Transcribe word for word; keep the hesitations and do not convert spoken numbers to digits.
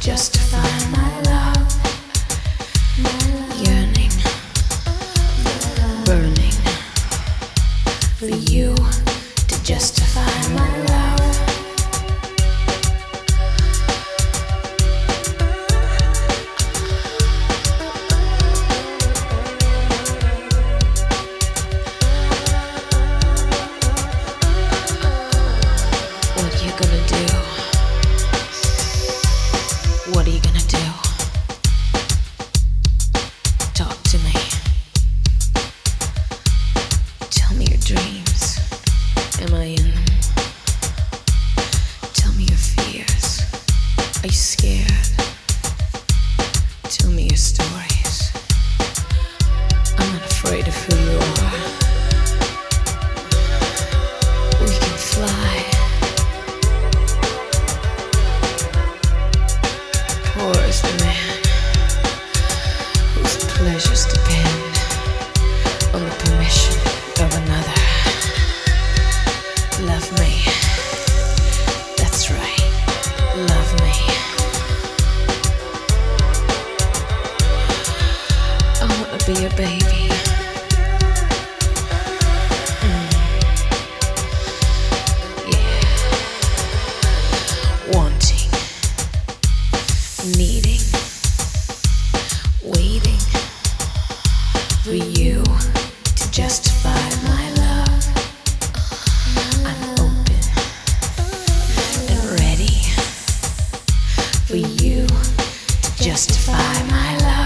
justify my love, yearning, burning for you to justify my love. What are you gonna do? What are you gonna do? Talk to me. Tell me your dreams. Am I in them? Tell me your fears. Are you scared? Tell me your stories. I'm not afraid of who you are. We can fly. Poor is the man whose pleasures depend on the permission of another. Love me. That's right. Love me. I wanna be a baby. Mm. Yeah. Wanting. Needing, waiting for you to justify my love. I'm open and ready for you to justify my love.